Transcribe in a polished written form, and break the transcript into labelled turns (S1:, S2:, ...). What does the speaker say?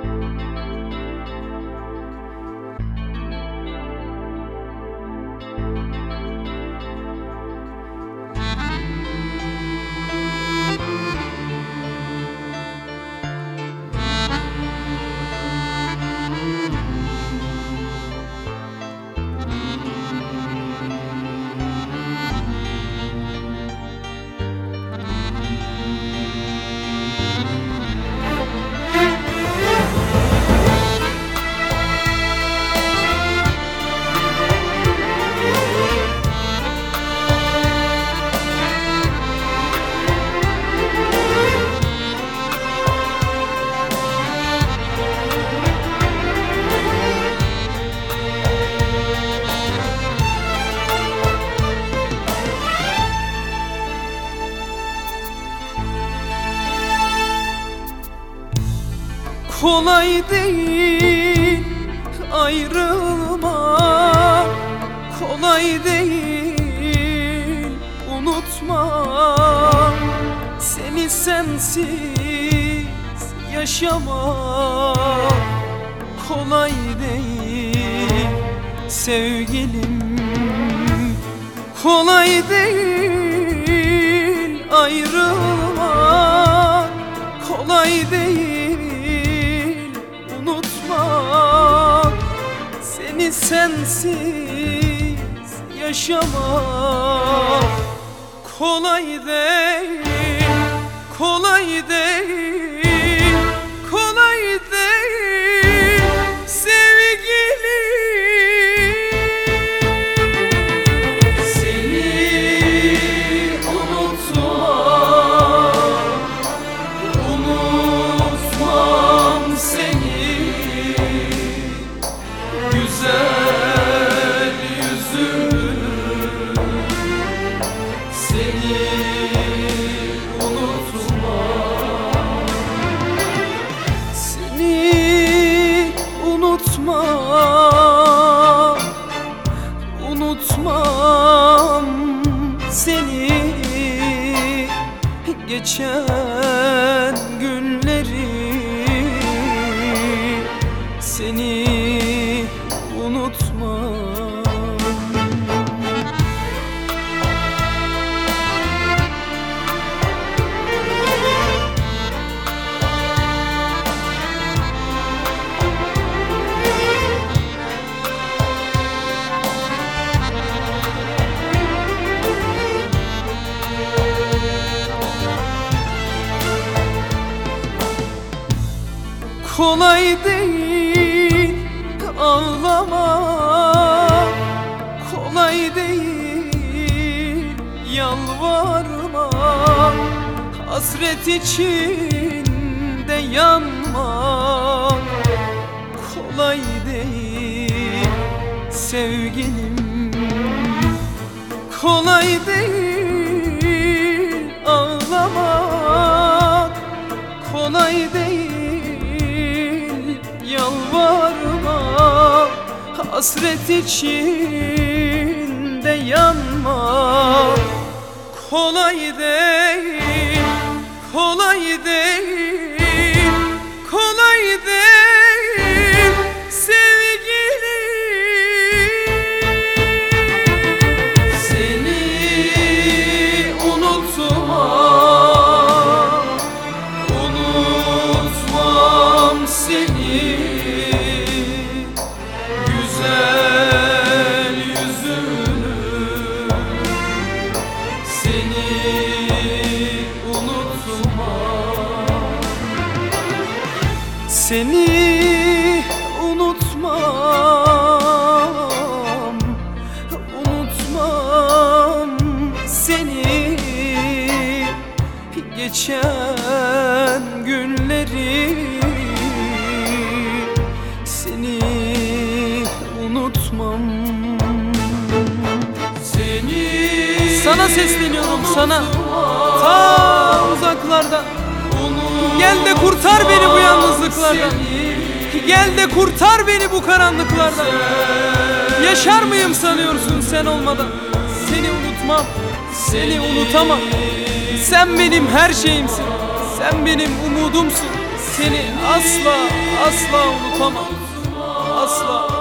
S1: Kolay değil ayrılmak, kolay değil unutmak, seni sensiz yaşamak kolay değil sevgilim, kolay değil ayrılmak, kolay değil unutmak, seni sensiz yaşamak kolay değil, kolay değil, kolay değil sevgilim. Seni unutmam seni, güzel yüzünü, seni unutmam, seni unutmam, unutmam seni, geçen günleri, seni unutmam. Kolay değil ağlamak, kolay değil yalvarmak, hasret içinde yanmak kolay değil sevgilim, kolay değil ağlamak, kolay değil yalvarmak, hasret içinde yanmak kolay değil, kolay değil, kolay değil sevgilim. Seni unutmam, unutmam seni, güzel yüzünü, seni unutmam, seni unutmam, unutmam seni, geçen günleri, seni unutmam. Seni sana sesleniyorum, sana ta uzaklardan. Gel de kurtar beni bu yalnızlıklardan. Gel de kurtar beni bu karanlıklardan. Yaşar mıyım sanıyorsun sen olmadan? Seni unutmam, seni unutamam. Sen benim her şeyimsin, sen benim umudumsun, Seni asla asla unutamam. Asla.